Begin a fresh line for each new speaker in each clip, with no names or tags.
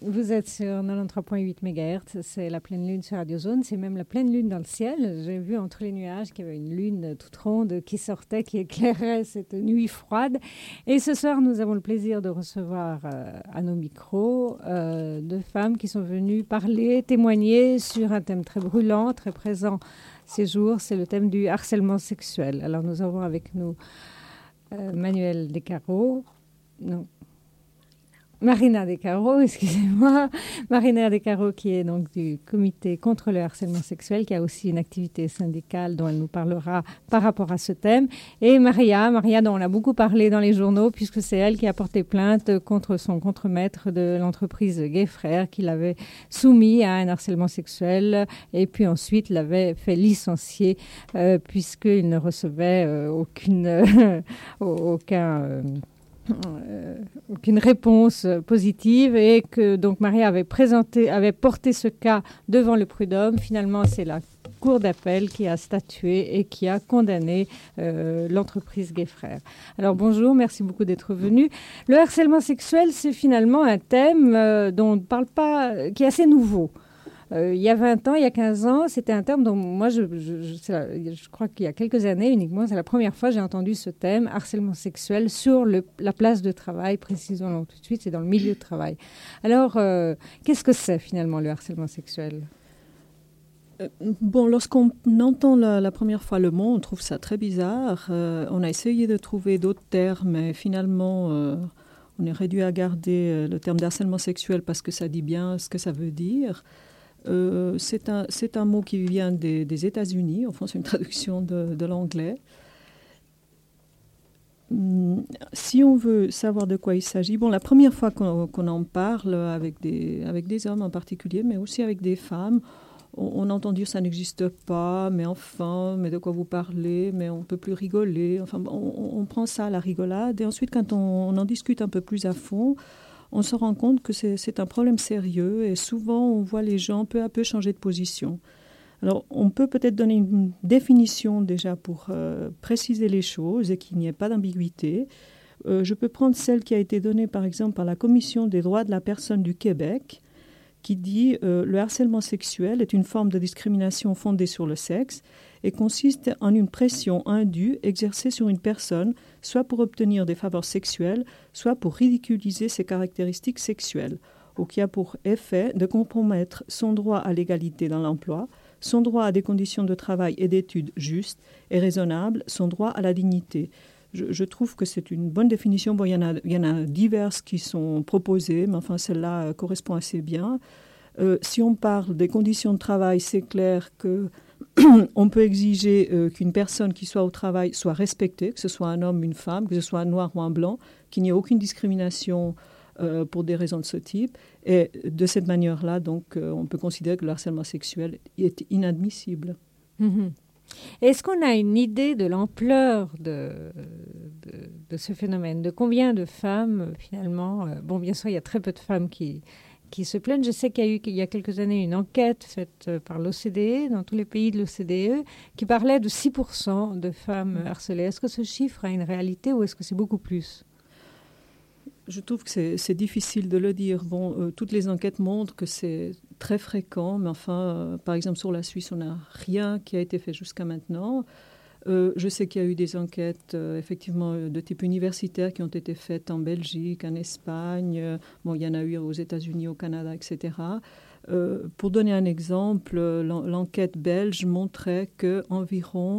Vous êtes sur 93.8 MHz, c'est la pleine lune sur Radio Zone, c'est même la pleine lune dans le ciel. J'ai vu entre les nuages qu'il y avait une lune toute ronde qui sortait, qui éclairait cette nuit froide. Et ce soir, nous avons le plaisir de recevoir à nos micros deux femmes qui sont venues parler, témoigner sur un thème très brûlant, très présent ces jours, c'est le thème du harcèlement sexuel. Alors nous avons avec nous Manuel Descarreaux, non, Marina Descarreaux, excusez-moi. Marina Descarreaux qui est donc du comité contre le harcèlement sexuel, qui a aussi une activité syndicale dont elle nous parlera par rapport à ce thème. Et Maria dont on a beaucoup parlé dans les journaux puisque c'est elle qui a porté plainte contre son contremaître de l'entreprise Gay Frères qui l'avait soumis à un harcèlement sexuel et puis ensuite l'avait fait licencier puisqu'il ne recevait aucune réponse positive et que donc Maria avait porté ce cas devant le prud'homme. Finalement, c'est la Cour d'appel qui a statué et qui a condamné l'entreprise Gay Frères. Alors bonjour, merci beaucoup d'être venu. Le harcèlement sexuel, c'est finalement un thème dont on ne parle pas, qui est assez nouveau. Il y a 20 ans, il y a 15 ans, c'était un terme dont moi, je crois qu'il y a quelques années uniquement, c'est la première fois que j'ai entendu ce thème, harcèlement sexuel, sur la place de travail, précisons tout de suite, c'est dans le milieu de travail. Alors, qu'est-ce que c'est finalement le harcèlement sexuel ?
Lorsqu'on entend la première fois le mot, on trouve ça très bizarre. On a essayé de trouver d'autres termes, mais finalement, on est réduit à garder le terme d'harcèlement sexuel parce que ça dit bien ce que ça veut dire. C'est un mot qui vient des États-Unis. Enfin, c'est une traduction de l'anglais. Si on veut savoir de quoi il s'agit, la première fois qu'on en parle avec des hommes en particulier, mais aussi avec des femmes, on entend dire ça n'existe pas, mais enfin, mais de quoi vous parlez, mais on ne peut plus rigoler. Enfin, on prend ça à la rigolade. Et ensuite, quand on en discute un peu plus à fond, on se rend compte que c'est un problème sérieux et souvent on voit les gens peu à peu changer de position. Alors on peut peut-être donner une définition déjà pour préciser les choses et qu'il n'y ait pas d'ambiguïté. Je peux prendre celle qui a été donnée par exemple par la Commission des droits de la personne du Québec qui dit le harcèlement sexuel est une forme de discrimination fondée sur le sexe et consiste en une pression indue exercée sur une personne, soit pour obtenir des faveurs sexuelles, soit pour ridiculiser ses caractéristiques sexuelles, ou qui a pour effet de compromettre son droit à l'égalité dans l'emploi, son droit à des conditions de travail et d'études justes et raisonnables, son droit à la dignité. Je trouve que c'est une bonne définition. Il y en a diverses qui sont proposées, mais enfin celle-là correspond assez bien. Si on parle des conditions de travail, c'est clair que on peut exiger qu'une personne qui soit au travail soit respectée, que ce soit un homme, une femme, que ce soit un noir ou un blanc, qu'il n'y ait aucune discrimination pour des raisons de ce type. Et de cette manière-là, donc, on peut considérer que le harcèlement sexuel est inadmissible.
Mm-hmm. Est-ce qu'on a une idée de l'ampleur de ce phénomène ? De combien de femmes, finalement bien sûr, il y a très peu de femmes qui se plaignent. Je sais qu'il y a eu, il y a quelques années, une enquête faite par l'OCDE, dans tous les pays de l'OCDE, qui parlait de 6% de femmes harcelées. Est-ce que ce chiffre a une réalité ou est-ce que c'est beaucoup plus ?
Je trouve que c'est difficile de le dire. Toutes les enquêtes montrent que c'est très fréquent, mais enfin, par exemple, sur la Suisse, on n'a rien qui a été fait jusqu'à maintenant. Je sais qu'il y a eu des enquêtes, effectivement, de type universitaire qui ont été faites en Belgique, en Espagne. Il y en a eu aux États-Unis, au Canada, etc. Pour donner un exemple, l'enquête belge montrait qu'environ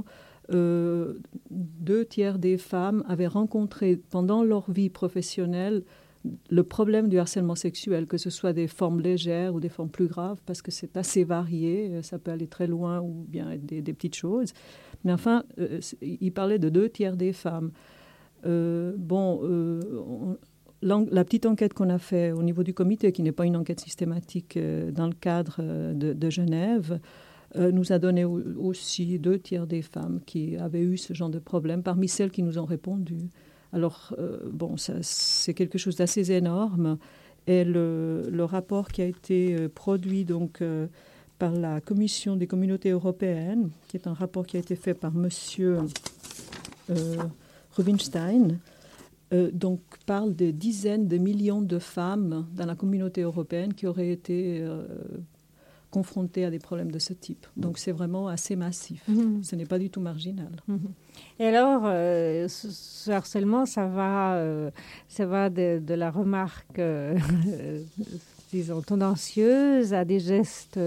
2/3 des femmes avaient rencontré pendant leur vie professionnelle le problème du harcèlement sexuel, que ce soit des formes légères ou des formes plus graves, parce que c'est assez varié, ça peut aller très loin ou bien être des petites choses. Mais enfin, il parlait de 2/3 des femmes. La petite enquête qu'on a faite au niveau du comité, qui n'est pas une enquête systématique dans le cadre de Genève, nous a donné aussi 2/3 des femmes qui avaient eu ce genre de problème parmi celles qui nous ont répondu. Alors, ça, c'est quelque chose d'assez énorme. Et le rapport qui a été produit donc, par la Commission des communautés européennes, qui est un rapport qui a été fait par M. Rubinstein, donc parle de dizaines de millions de femmes dans la communauté européenne qui auraient été confrontées à des problèmes de ce type. Donc c'est vraiment assez massif. Ce n'est pas du tout marginal.
Et alors, ce harcèlement, ça va de la remarque, disons, tendancieuse à des gestes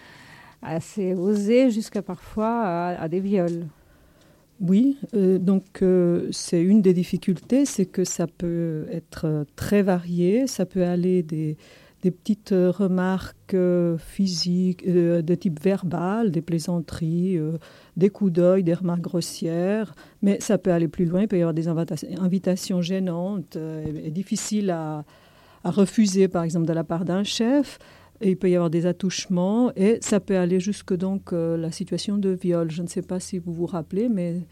assez osés jusqu'à parfois à des viols.
Oui, donc c'est une des difficultés, c'est que ça peut être très varié, ça peut aller des petites remarques physiques de type verbal, des plaisanteries, des coups d'œil, des remarques grossières, mais ça peut aller plus loin, il peut y avoir des invitations gênantes et difficiles à refuser, par exemple, de la part d'un chef. Et il peut y avoir des attouchements et ça peut aller jusque donc la situation de viol. Je ne sais pas si vous vous rappelez, mais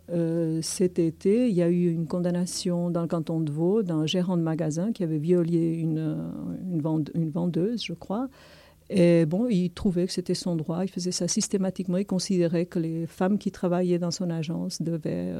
cet été, il y a eu une condamnation dans le canton de Vaud d'un gérant de magasin qui avait violé une vendeuse, je crois. Et bon, il trouvait que c'était son droit. Il faisait ça systématiquement. Il considérait que les femmes qui travaillaient dans son agence devaient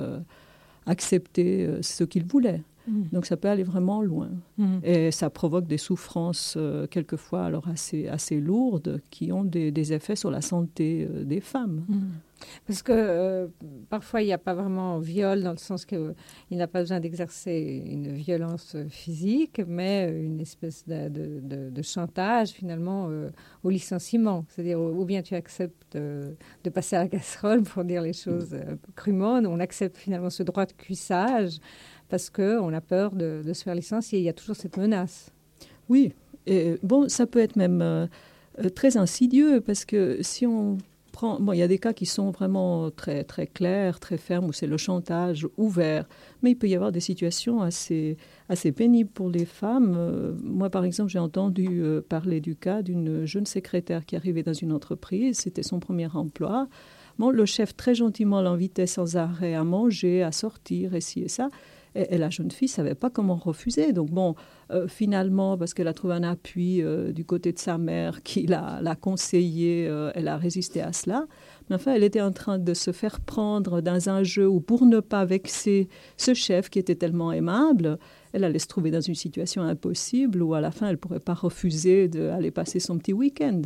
accepter ce qu'il voulait. Donc ça peut aller vraiment loin. Et ça provoque des souffrances quelquefois alors assez lourdes qui ont des effets sur la santé des femmes.
Parce que parfois il n'y a pas vraiment viol dans le sens qu'il n'a pas besoin d'exercer une violence physique, mais une espèce de chantage finalement au licenciement. C'est-à-dire ou bien tu acceptes de passer à la casserole pour dire les choses crûment, on accepte finalement ce droit de cuissage parce qu'on a peur de se faire licencier. Il y a toujours cette menace.
Oui, et bon, ça peut être même très insidieux parce que si on prend... Bon, il y a des cas qui sont vraiment très, très clairs, très fermes, où c'est le chantage ouvert. Mais il peut y avoir des situations assez pénibles pour les femmes. Moi, par exemple, j'ai entendu parler du cas d'une jeune secrétaire qui arrivait dans une entreprise. C'était son premier emploi. Bon, le chef, très gentiment, l'invitait sans arrêt à manger, à sortir, et ci et ça. Et la jeune fille ne savait pas comment refuser. Donc bon, finalement, parce qu'elle a trouvé un appui du côté de sa mère qui l'a conseillée, elle a résisté à cela. Mais enfin, elle était en train de se faire prendre dans un jeu où, pour ne pas vexer ce chef qui était tellement aimable, elle allait se trouver dans une situation impossible où à la fin, elle ne pourrait pas refuser d'aller passer son petit week-end.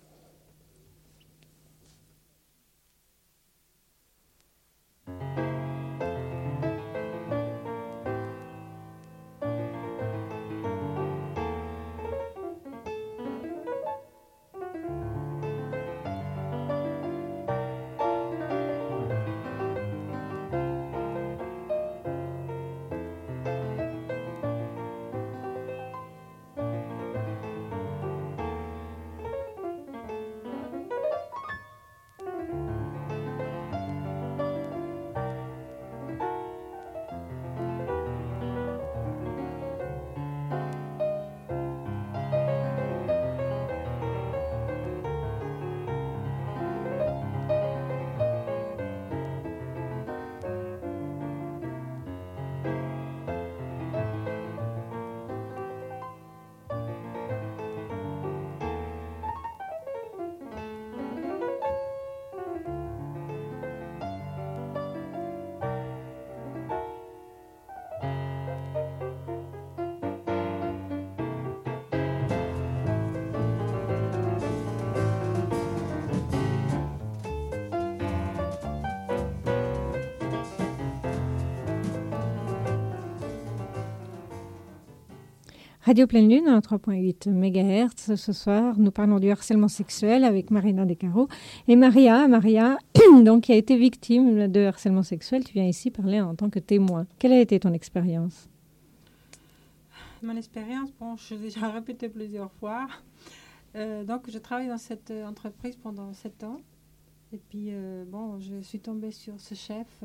Radio Pleine Lune, à 3.8 MHz. Ce soir, nous parlons du harcèlement sexuel avec Marina Descarreaux et Maria, donc, qui a été victime de harcèlement sexuel. Tu viens ici parler en tant que témoin. Quelle a été ton expérience?
Mon expérience, bon, je l'ai déjà répété plusieurs fois. Donc, je travaille dans cette entreprise pendant 7 ans. Et puis, bon, je suis tombée sur ce chef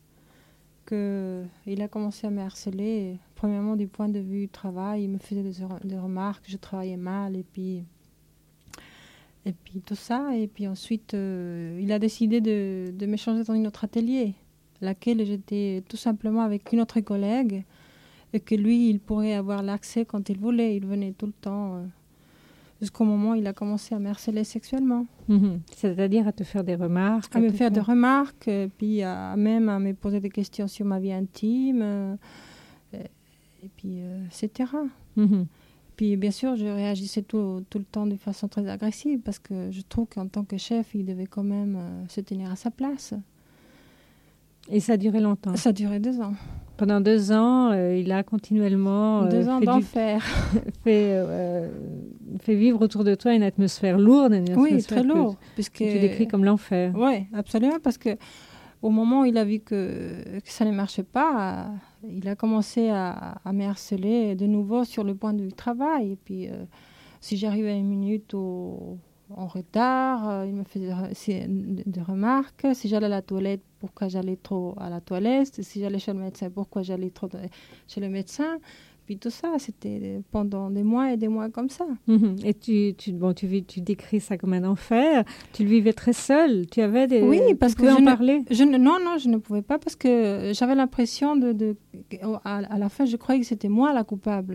qu'il a commencé à me harceler. Premièrement, du point de vue travail, il me faisait des remarques, je travaillais mal, et puis tout ça. Et puis ensuite, il a décidé de me changer dans un autre atelier, laquelle j'étais tout simplement avec une autre collègue, et que lui, il pourrait avoir l'accès quand il voulait. Il venait tout le temps, jusqu'au moment où il a commencé à me harceler sexuellement.
C'est-à-dire à te faire des remarques?
À me faire des remarques, puis même à me poser des questions sur ma vie intime. et puis etc.
Mhm.
Puis bien sûr, je réagissais tout le temps de façon très agressive parce que je trouve qu'en tant que chef, il devait quand même se tenir à sa place.
Et ça a duré longtemps.
Ça a duré 2 ans.
Pendant 2 ans, il a continuellement
2 ans d'enfer.
fait vivre autour de toi une atmosphère lourde.
Oui, très lourde.
Que tu décris comme l'enfer.
Oui, absolument, parce que au moment où il a vu que ça ne marchait pas, il a commencé à me harceler de nouveau sur le point du travail. Et puis, si j'arrivais 1 minute en retard, il me faisait des remarques. Si j'allais à la toilette, pourquoi j'allais trop à la toilette. Si j'allais chez le médecin, pourquoi j'allais trop chez le médecin. Puis tout ça, c'était pendant des mois et des mois comme ça.
Et tu décris ça comme un enfer. Tu le vivais très seul. Tu avais des...
Oui, parce que
en parler.
Non, je ne pouvais pas parce que j'avais l'impression à la fin, je croyais que c'était moi la coupable.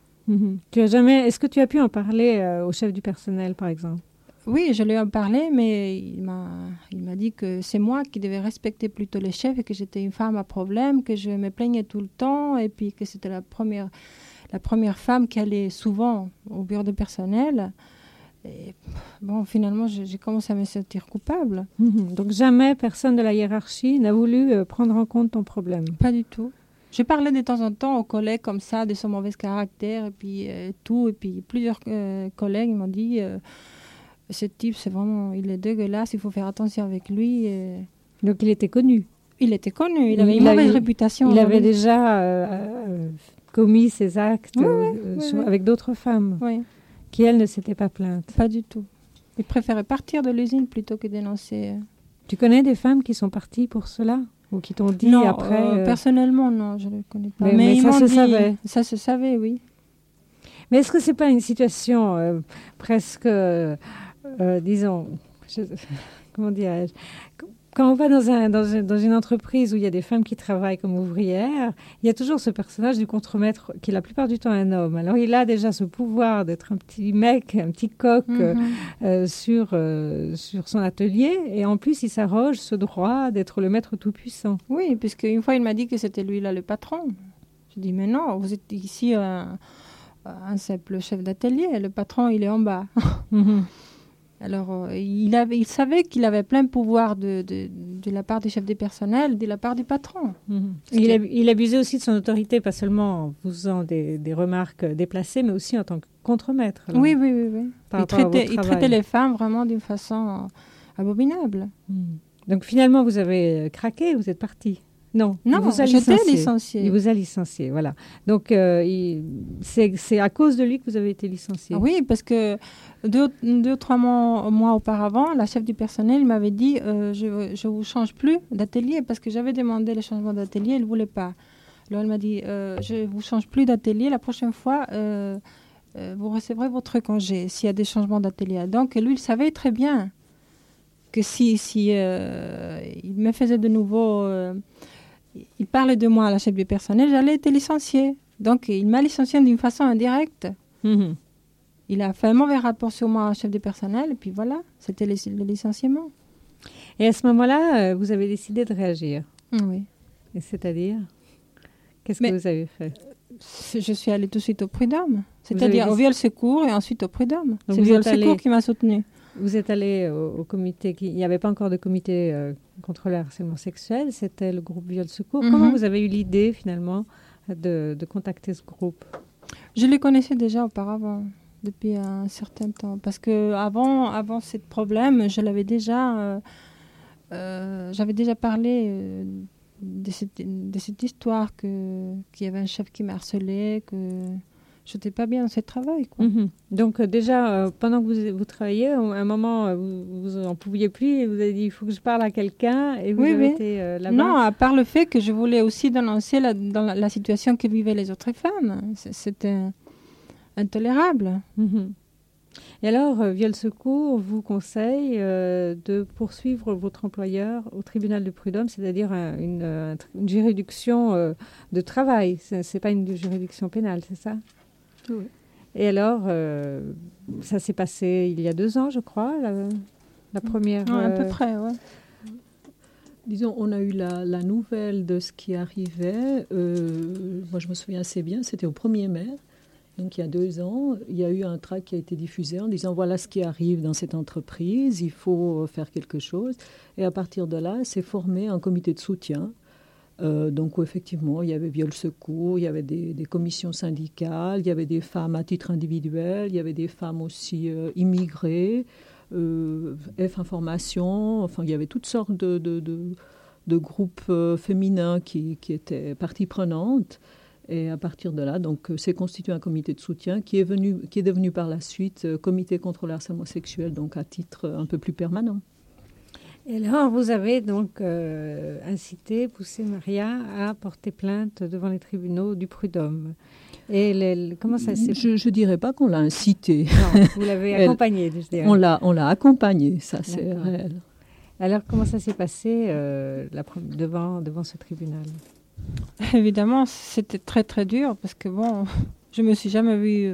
Est-ce que tu as pu en parler au chef du personnel, par exemple?
Oui, je lui ai parlé, mais il m'a dit que c'est moi qui devais respecter plutôt les chefs et que j'étais une femme à problème, que je me plaignais tout le temps et puis que c'était la première femme qui allait souvent au bureau de personnel. Et bon, finalement, j'ai commencé à me sentir coupable.
Donc jamais personne de la hiérarchie n'a voulu prendre en compte ton problème?
Pas du tout. Je parlais de temps en temps aux collègues comme ça, de son mauvais caractère et puis tout. Et puis plusieurs collègues m'ont dit... ce type, il est dégueulasse, il faut faire attention avec lui.
Donc il était connu.
Il était connu, il avait une mauvaise réputation.
Il avait déjà commis ses actes avec d'autres femmes qui, elles, ne s'étaient pas plaintes.
Pas du tout. Il préférait partir de l'usine plutôt que dénoncer.
Tu connais des femmes qui sont parties pour cela? Ou qui t'ont dit
non,
après
personnellement, non, je ne le connais pas.
Mais ça se savait.
Ça se savait, oui.
Mais est-ce que ce n'est pas une situation presque... disons, comment dirais-je, quand on va dans une entreprise où il y a des femmes qui travaillent comme ouvrières, il y a toujours ce personnage du contremaître qui est la plupart du temps un homme. Alors il a déjà ce pouvoir d'être un petit mec, un petit coq sur son atelier, et en plus il s'arroge ce droit d'être le maître tout-puissant.
Oui, puisque une fois il m'a dit que c'était lui là le patron. Je dis mais non, vous êtes ici un simple chef d'atelier, le patron il est en bas. Alors, il savait qu'il avait plein de pouvoir de la part des chefs des personnels, de la part du patron.
Il abusait aussi de son autorité, pas seulement en faisant des remarques déplacées, mais aussi en tant que contremaître.
Oui. Il traitait les femmes vraiment d'une façon abominable.
Donc finalement, vous avez craqué, vous êtes parti. Non,
j'étais licenciée.
Il vous a licencié, voilà. Donc, c'est à cause de lui que vous avez été licenciée.
Oui, parce que 2 ou 3 mois auparavant, la chef du personnel m'avait dit je ne vous change plus d'atelier parce que j'avais demandé le changement d'atelier, elle ne voulait pas. Alors, elle m'a dit je ne vous change plus d'atelier, la prochaine fois, vous recevrez votre congé s'il y a des changements d'atelier. Donc, lui, il savait très bien que si il me faisait de nouveau... il parlait de moi à la chef du personnel, j'allais être licenciée. Donc, il m'a licenciée d'une façon indirecte. Il a fait un mauvais rapport sur moi à la chef du personnel, et puis voilà, c'était le licenciement.
Et à ce moment-là, vous avez décidé de réagir.
Oui.
Et c'est-à-dire, qu'est-ce que vous avez fait?
Je suis allée tout de suite au prud'homme, c'est-à-dire au viol secours et ensuite au prud'homme. C'est le viol secours qui m'a soutenue.
Vous êtes allé au comité, il n'y avait pas encore de comité contre le harcèlement sexuel, c'était le groupe Viol Secours. Comment vous avez eu l'idée finalement de contacter ce groupe? Je
le connaissais déjà auparavant, depuis un certain temps, parce que avant ce problème, j'avais déjà parlé de cette histoire qu'il y avait un chef qui m'a harcelée, que je n'étais pas bien dans ce travail.
Donc déjà, pendant que vous travailliez, à un moment, vous n'en pouviez plus et vous avez dit, il faut que je parle à quelqu'un et vous avez été là-bas.
Non, à part le fait que je voulais aussi dénoncer la situation que vivaient les autres femmes. C'était intolérable.
Et alors, Viol Secours vous conseille de poursuivre votre employeur au tribunal de prud'homme, c'est-à-dire une juridiction de travail. Ce n'est pas une juridiction pénale, c'est ça? Oui. Et alors, ça s'est passé il y a 2 ans, je crois, la première...
à peu près, oui.
Disons, on a eu la nouvelle de ce qui arrivait. Moi, je me souviens assez bien, c'était au 1er mai, donc il y a 2 ans. Il y a eu un tract qui a été diffusé en disant voilà ce qui arrive dans cette entreprise, il faut faire quelque chose. Et à partir de là, s'est formé un comité de soutien. Donc, où effectivement, il y avait Viol Secours, il y avait des commissions syndicales, il y avait des femmes à titre individuel, il y avait des femmes aussi immigrées. F Information, enfin il y avait toutes sortes de groupes féminins qui étaient partie prenante. Et à partir de là, donc, s'est constitué un comité de soutien qui est devenu par la suite comité contre le harcèlement sexuel, donc à titre un peu plus permanent.
Et alors, vous avez donc poussé Maria à porter plainte devant les tribunaux du prud'homme. Et comment ça s'est...
Je ne dirais pas qu'on l'a incité.
Non, vous l'avez accompagnée, je dirais.
On l'a accompagnée, ça c'est réel.
Alors, comment ça s'est passé devant ce tribunal?
Évidemment, c'était très très dur parce que bon, je me suis jamais vue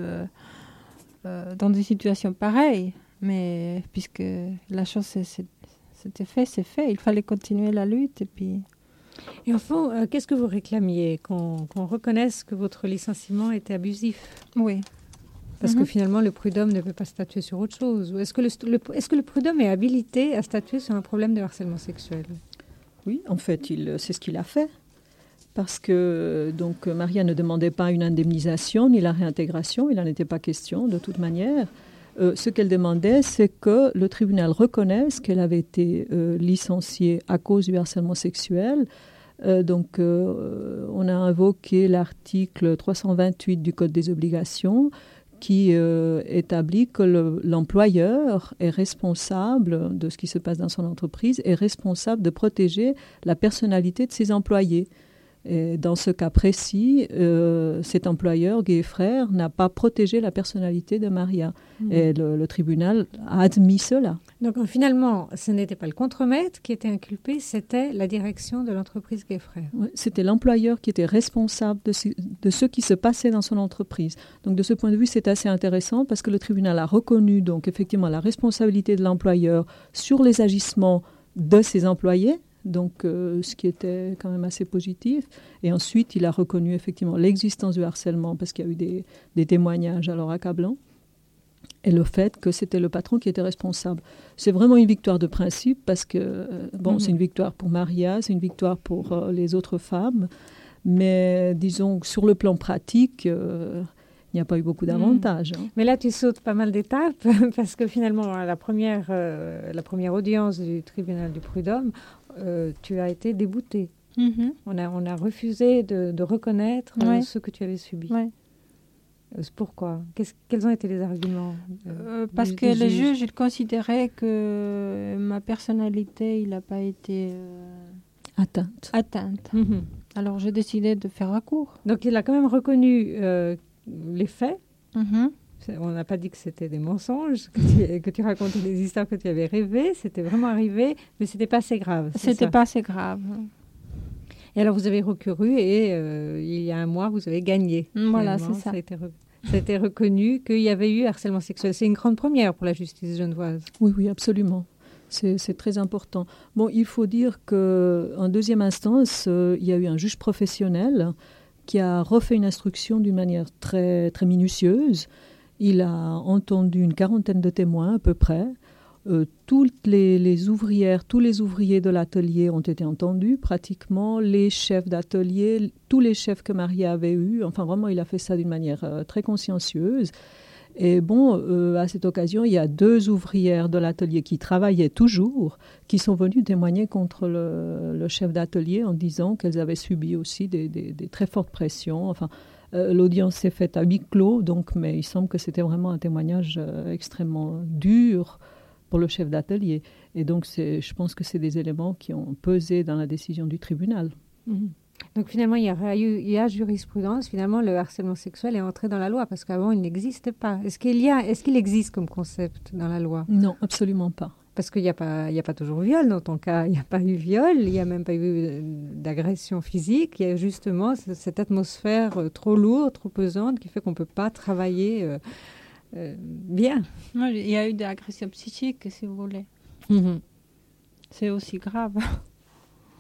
dans des situations pareilles. Mais puisque la chose c'était fait, c'est fait. Il fallait continuer la lutte et puis...
Et au fond, qu'est-ce que vous réclamiez? Qu'on reconnaisse que votre licenciement était abusif?
Oui.
Parce que finalement, le prud'homme ne peut pas statuer sur autre chose. Est-ce que le prud'homme est habilité à statuer sur un problème de harcèlement sexuel?
Oui, en fait, c'est ce qu'il a fait. Parce que donc, Maria ne demandait pas une indemnisation ni la réintégration. Il n'en était pas question, de toute manière. Ce qu'elle demandait, c'est que le tribunal reconnaisse qu'elle avait été licenciée à cause du harcèlement sexuel. Donc, on a invoqué l'article 328 du Code des obligations qui établit que l'employeur est responsable de ce qui se passe dans son entreprise, est responsable de protéger la personnalité de ses employés. Et dans ce cas précis, cet employeur, Gay Frères, n'a pas protégé la personnalité de Maria. Et le tribunal a admis cela.
Donc finalement, ce n'était pas le contremaître qui était inculpé, c'était la direction de l'entreprise Gay Frères.
Oui, c'était l'employeur qui était responsable de ce qui se passait dans son entreprise. Donc de ce point de vue, c'est assez intéressant parce que le tribunal a reconnu donc effectivement la responsabilité de l'employeur sur les agissements de ses employés. Donc, ce qui était quand même assez positif. Et ensuite, il a reconnu effectivement l'existence du harcèlement parce qu'il y a eu des témoignages alors accablants. Et le fait que c'était le patron qui était responsable. C'est vraiment une victoire de principe parce que, c'est une victoire pour Maria, c'est une victoire pour les autres femmes. Mais disons, sur le plan pratique, il n'y a pas eu beaucoup d'avantages. Hein.
Mais là, tu sautes pas mal d'étapes parce que finalement, à la première audience du tribunal du prud'homme, tu as été déboutée. On a refusé de reconnaître ce que tu avais subi.
Ouais.
Pourquoi? Quels ont été les arguments
parce que les juges, ils considéraient que ma personnalité, il n'a pas été atteinte. Alors, j'ai décidé de faire recours.
Donc, il a quand même reconnu les faits. On n'a pas dit que c'était des mensonges, que tu racontais des histoires que tu avais rêvées. C'était vraiment arrivé, mais ce n'était pas assez grave.
C'était pas assez grave.
Et alors, vous avez recouru et il y a un mois, vous avez gagné.
Voilà, c'est ça.
Ça a été reconnu qu'il y avait eu harcèlement sexuel. C'est une grande première pour la justice genevoise.
Oui, absolument. C'est très important. Bon, il faut dire qu'en deuxième instance, il y a eu un juge professionnel qui a refait une instruction d'une manière très, très minutieuse. Il a entendu une 40aine de témoins à peu près. Toutes les ouvrières, tous les ouvriers de l'atelier ont été entendus, pratiquement les chefs d'atelier, tous les chefs que Maria avait eus. Enfin, vraiment, il a fait ça d'une manière très consciencieuse. Et à cette occasion, il y a 2 ouvrières de l'atelier qui travaillaient toujours, qui sont venues témoigner contre le chef d'atelier en disant qu'elles avaient subi aussi des très fortes pressions. Enfin, l'audience s'est faite à huis clos, mais il semble que c'était vraiment un témoignage extrêmement dur pour le chef d'atelier. Et donc, je pense que c'est des éléments qui ont pesé dans la décision du tribunal.
Donc finalement, il y a jurisprudence. Finalement, le harcèlement sexuel est entré dans la loi parce qu'avant, il n'existait pas. Est-ce qu'il existe comme concept dans la loi?
Non, absolument pas.
Parce qu'il n'y a pas toujours viol dans ton cas. Il n'y a pas eu viol, il n'y a même pas eu d'agression physique. Il y a justement cette atmosphère trop lourde, trop pesante qui fait qu'on ne peut pas travailler bien.
Il y a eu des agressions psychiques, si vous voulez. C'est aussi grave.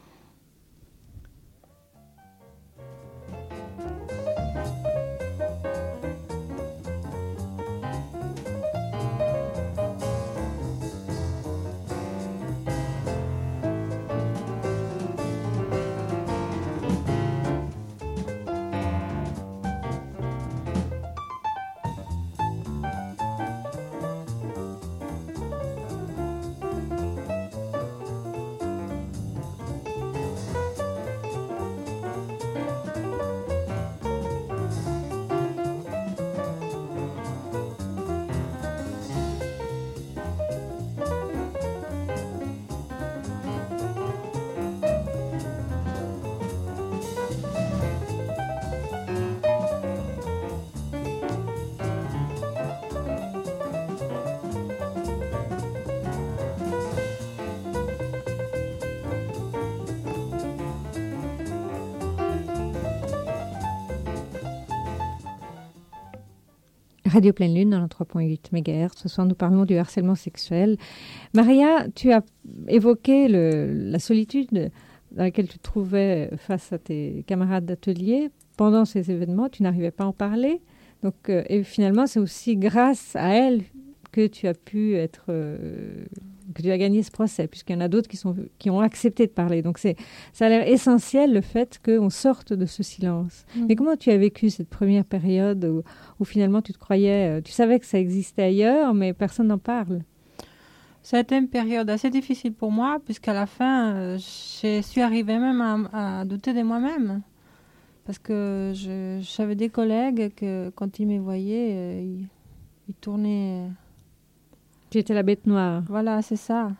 Radio Pleine Lune dans le 3.8 MHz. Ce soir, nous parlons du harcèlement sexuel. Maria, tu as évoqué la solitude dans laquelle tu te trouvais face à tes camarades d'atelier. Pendant ces événements, tu n'arrivais pas à en parler. Donc, et finalement, c'est aussi grâce à elle que tu as pu que tu as gagné ce procès, puisqu'il y en a d'autres qui ont accepté de parler. Donc, ça a l'air essentiel, le fait qu'on sorte de ce silence. Mais comment tu as vécu cette première période où finalement tu te croyais, tu savais que ça existait ailleurs, mais personne n'en parle?
Ça a été une période assez difficile pour moi, puisqu'à la fin, je suis arrivée même à douter de moi-même. Parce que j'avais des collègues que, quand ils me voyaient, ils tournaient...
Tu étais la bête noire.
Voilà, c'est ça.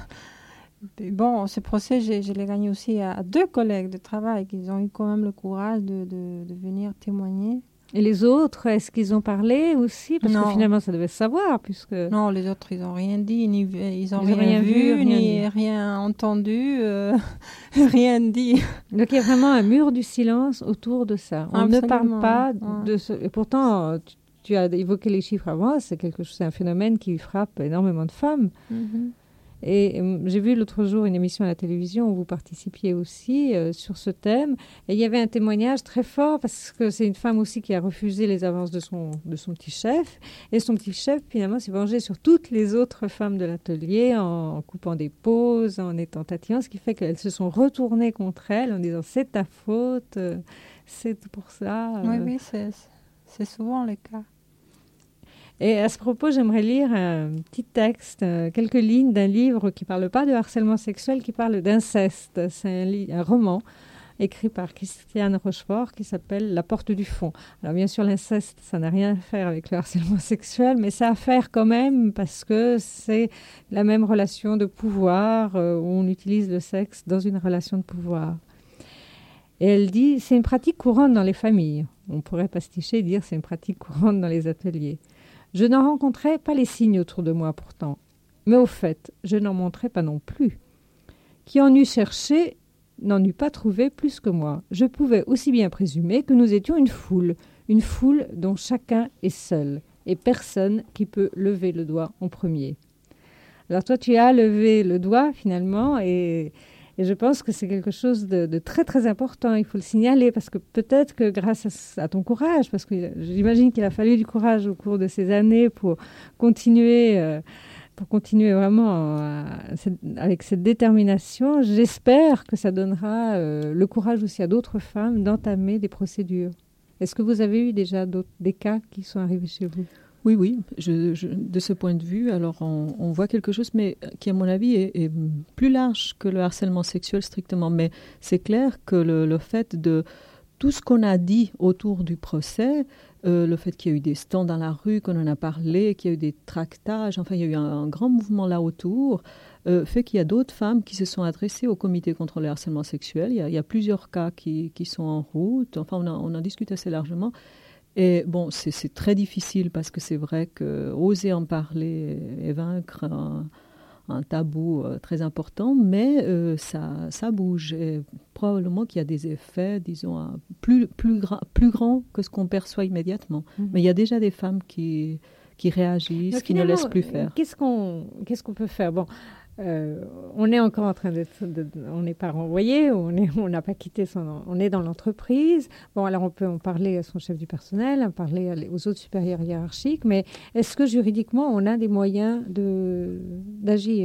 Et bon, ce procès, je l'ai gagné aussi à 2 collègues de travail qui ont eu quand même le courage de venir témoigner.
Et les autres, est-ce qu'ils ont parlé aussi? Parce que finalement, ça devait se savoir, puisque...
Non, les autres, ils n'ont rien dit, ils n'ont rien vu, ni rien entendu, rien dit.
Donc, il y a vraiment un mur du silence autour de ça. On ne parle pas de ce... Et pourtant, tu as évoqué les chiffres avant, c'est un phénomène qui frappe énormément de femmes. Mm-hmm. Et j'ai vu l'autre jour une émission à la télévision où vous participiez aussi sur ce thème. Et il y avait un témoignage très fort parce que c'est une femme aussi qui a refusé les avances de son petit chef. Et son petit chef, finalement, s'est vengé sur toutes les autres femmes de l'atelier en coupant des pauses, en étant tatillante, ce qui fait qu'elles se sont retournées contre elle en disant « c'est ta faute, c'est pour ça ».
Oui, c'est souvent le cas.
Et à ce propos, j'aimerais lire un petit texte, quelques lignes d'un livre qui ne parle pas de harcèlement sexuel, qui parle d'inceste. C'est un roman écrit par Christiane Rochefort qui s'appelle « La porte du fond ». Alors bien sûr, l'inceste, ça n'a rien à faire avec le harcèlement sexuel, mais ça a à faire quand même parce que c'est la même relation de pouvoir où on utilise le sexe dans une relation de pouvoir. Et elle dit « C'est une pratique courante dans les familles ». On pourrait pasticher et dire « C'est une pratique courante dans les ateliers ». Je n'en rencontrais pas les signes autour de moi pourtant. Mais au fait, je n'en montrais pas non plus. Qui en eût cherché n'en eût pas trouvé plus que moi. Je pouvais aussi bien présumer que nous étions une foule dont chacun est seul, et personne qui peut lever le doigt en premier. Alors toi, tu as levé le doigt finalement, et je pense que c'est quelque chose de très, très important. Il faut le signaler parce que peut-être que grâce à ton courage, parce que j'imagine qu'il a fallu du courage au cours de ces années pour continuer vraiment avec cette détermination, j'espère que ça donnera le courage aussi à d'autres femmes d'entamer des procédures. Est-ce que vous avez eu déjà des cas qui sont arrivés chez vous ?
Oui. De ce point de vue, alors on voit quelque chose, mais qui, à mon avis, est plus large que le harcèlement sexuel strictement. Mais c'est clair que le fait de tout ce qu'on a dit autour du procès, le fait qu'il y a eu des stands dans la rue, qu'on en a parlé, qu'il y a eu des tractages, enfin, il y a eu un grand mouvement là autour, fait qu'il y a d'autres femmes qui se sont adressées au comité contre le harcèlement sexuel. Il y a plusieurs cas qui sont en route. Enfin, on en discute assez largement. Et bon, c'est très difficile parce que c'est vrai qu'oser en parler et vaincre un tabou très important, mais ça bouge. Et probablement qu'il y a des effets, disons, plus grands que ce qu'on perçoit immédiatement. Mm-hmm. Mais il y a déjà des femmes qui réagissent, donc, qui ne laissent plus faire.
Qu'est-ce qu'on peut faire ? Bon, on est encore en train on n'est pas renvoyé, on n'a pas quitté on est dans l'entreprise. Bon, alors on peut en parler à son chef du personnel, en parler aux autres supérieurs hiérarchiques, mais est-ce que juridiquement on a des moyens d'agir ?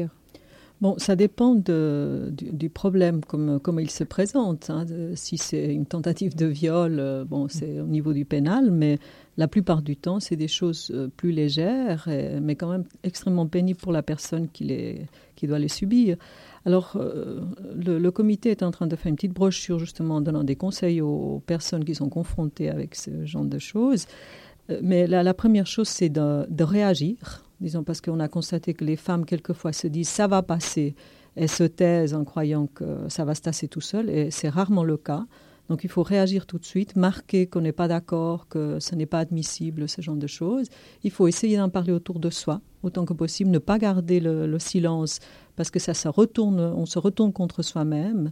Bon, ça dépend du problème, comme il se présente. Si c'est une tentative de viol, c'est au niveau du pénal, mais la plupart du temps, c'est des choses plus légères, mais quand même extrêmement pénibles pour la personne qui doit les subir. Alors, le comité est en train de faire une petite brochure, justement, en donnant des conseils aux personnes qui sont confrontées avec ce genre de choses. Mais la première chose, c'est de réagir. Disons, parce qu'on a constaté que les femmes, quelquefois, se disent « ça va passer ». Elles se taisent en croyant que ça va se tasser tout seul, et c'est rarement le cas. Donc, il faut réagir tout de suite, marquer qu'on n'est pas d'accord, que ce n'est pas admissible, ce genre de choses. Il faut essayer d'en parler autour de soi, autant que possible, ne pas garder le silence, parce que on se retourne contre soi-même.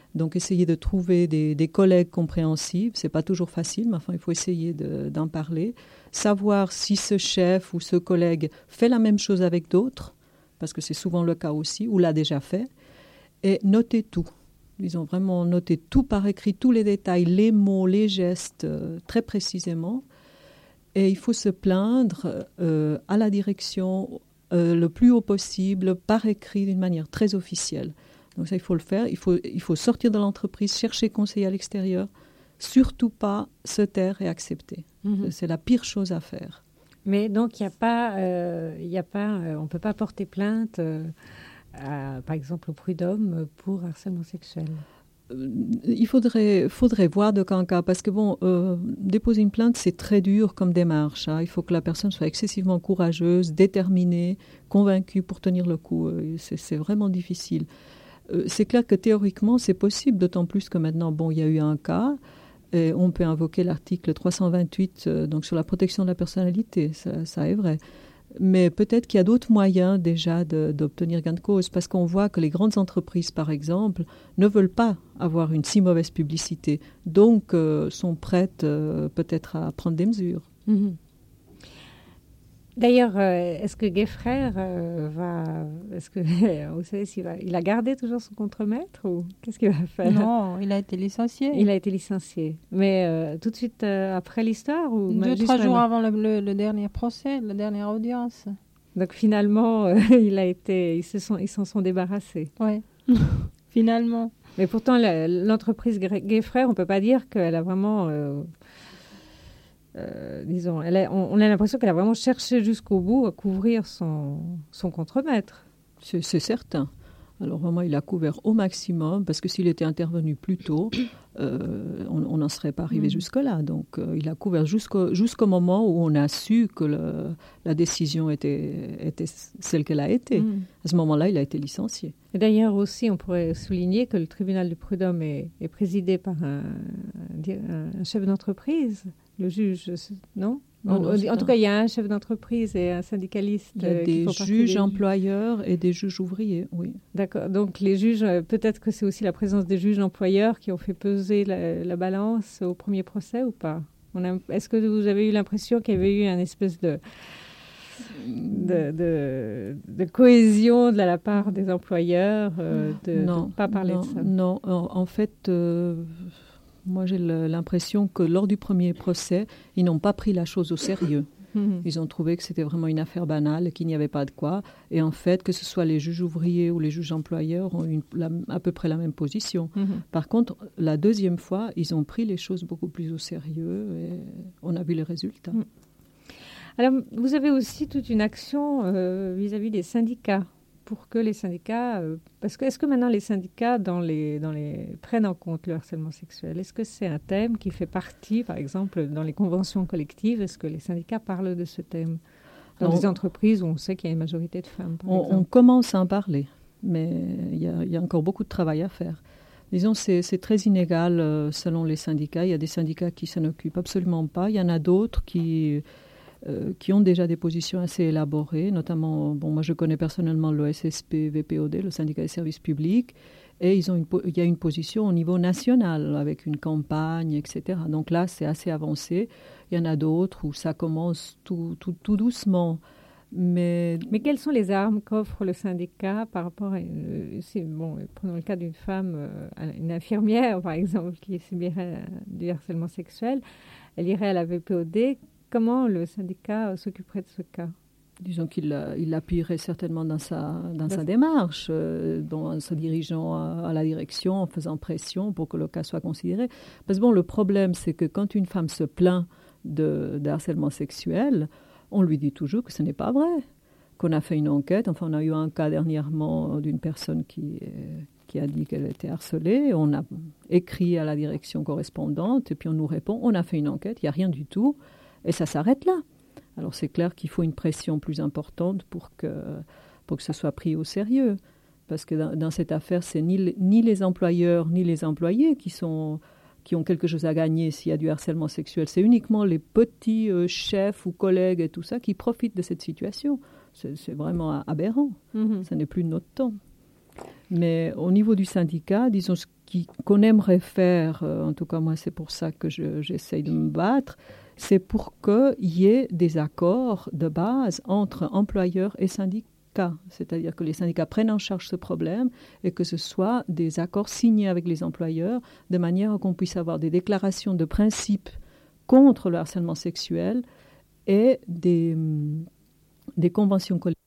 Donc, essayer de trouver des collègues compréhensifs, ce n'est pas toujours facile, mais enfin, il faut essayer d'en parler. Savoir si ce chef ou ce collègue fait la même chose avec d'autres, parce que c'est souvent le cas aussi, ou l'a déjà fait, et noter tout. Ils ont vraiment noté tout par écrit, tous les détails, les mots, les gestes, très précisément. Et il faut se plaindre à la direction le plus haut possible, par écrit, d'une manière très officielle. Donc ça, il faut le faire. Il faut sortir de l'entreprise, chercher conseil à l'extérieur, surtout pas se taire et accepter. C'est la pire chose à faire.
Mais donc, on ne peut pas porter plainte, par exemple, au prud'homme pour harcèlement sexuel.
Il faudrait voir de cas en cas, parce que déposer une plainte, c'est très dur comme démarche. Hein. Il faut que la personne soit excessivement courageuse, déterminée, convaincue pour tenir le coup. C'est vraiment difficile. C'est clair que théoriquement, c'est possible, d'autant plus que maintenant, il y a eu un cas, et on peut invoquer l'article 328 donc sur la protection de la personnalité, ça est vrai. Mais peut-être qu'il y a d'autres moyens déjà d'obtenir gain de cause, parce qu'on voit que les grandes entreprises, par exemple, ne veulent pas avoir une si mauvaise publicité, donc sont prêtes peut-être à prendre des mesures.
Mmh. D'ailleurs, est-ce que Guéfrère vous savez il a gardé toujours son contremaître ou qu'est-ce qu'il va faire?
Non, il a été licencié.
Il a été licencié. Mais tout de suite après l'histoire ou
2-3 jours avant le dernier procès, la dernière audience.
Donc finalement, ils s'en sont débarrassés.
Oui, finalement.
Mais pourtant, l'entreprise Guéfrère, on ne peut pas dire qu'elle a vraiment... disons, on a l'impression qu'elle a vraiment cherché jusqu'au bout à couvrir son contremaître.
C'est certain. Alors vraiment, il a couvert au maximum, parce que s'il était intervenu plus tôt, on n'en serait pas arrivé jusque-là. Donc, il a couvert jusqu'au moment où on a su que la décision était celle qu'elle a été. À ce moment-là, il a été licencié.
Et d'ailleurs aussi, on pourrait souligner que le tribunal du prud'homme est présidé par un chef d'entreprise, le juge, non? En tout cas, il y a un chef d'entreprise et un syndicaliste.
Il y a des juges employeurs et des juges ouvriers, oui.
D'accord. Donc, les juges, peut-être que c'est aussi la présence des juges employeurs qui ont fait peser la balance au premier procès ou pas? Est-ce que vous avez eu l'impression qu'il y avait eu une espèce de cohésion de la part des employeurs de ne pas parler de ça?
Non, en fait... moi, j'ai l'impression que lors du premier procès, ils n'ont pas pris la chose au sérieux. Ils ont trouvé que c'était vraiment une affaire banale, qu'il n'y avait pas de quoi. Et en fait, que ce soit les juges ouvriers ou les juges employeurs ont eu à peu près la même position. Par contre, la deuxième fois, ils ont pris les choses beaucoup plus au sérieux et on a vu les résultats.
Alors, vous avez aussi toute une action vis-à-vis des syndicats. Pour que les syndicats... parce que est-ce que maintenant les syndicats prennent en compte le harcèlement sexuel? Est-ce que c'est un thème qui fait partie, par exemple, dans les conventions collectives? Est-ce que les syndicats parlent de ce thème? Dans des entreprises où on sait qu'il y a une majorité de femmes, par exemple.
On commence à en parler, mais il y a encore beaucoup de travail à faire. Disons, c'est très inégal selon les syndicats. Il y a des syndicats qui s'en occupent absolument pas. Il y en a d'autres qui ont déjà des positions assez élaborées, notamment, moi je connais personnellement l'OSSP-VPOD, le syndicat des services publics, et il y a une position au niveau national avec une campagne, etc. Donc là, c'est assez avancé. Il y en a d'autres où ça commence tout doucement. Mais
quelles sont les armes qu'offre le syndicat par rapport à... prenons le cas d'une femme, une infirmière, par exemple, qui subirait du harcèlement sexuel. Elle irait à la VPOD. Comment le syndicat s'occuperait de ce cas?
Disons qu'il l'appuierait certainement dans sa démarche, en se dirigeant à la direction, en faisant pression pour que le cas soit considéré. Parce que le problème, c'est que quand une femme se plaint de harcèlement sexuel, on lui dit toujours que ce n'est pas vrai, qu'on a fait une enquête. Enfin, on a eu un cas dernièrement d'une personne qui a dit qu'elle était harcelée. On a écrit à la direction correspondante et puis on nous répond, on a fait une enquête, il n'y a rien du tout. Et ça s'arrête là. Alors c'est clair qu'il faut une pression plus importante pour que ce soit pris au sérieux. Parce que dans cette affaire, c'est ni les employeurs ni les employés qui ont quelque chose à gagner s'il y a du harcèlement sexuel. C'est uniquement les petits chefs ou collègues et tout ça qui profitent de cette situation. C'est vraiment aberrant. Ça n'est plus de notre temps. Mais au niveau du syndicat, disons, qu'on aimerait faire, en tout cas moi c'est pour ça que j'essaye de me battre, c'est pour qu'il y ait des accords de base entre employeurs et syndicats. C'est-à-dire que les syndicats prennent en charge ce problème et que ce soit des accords signés avec les employeurs de manière à qu'on puisse avoir des déclarations de principe contre le harcèlement sexuel et des conventions collectives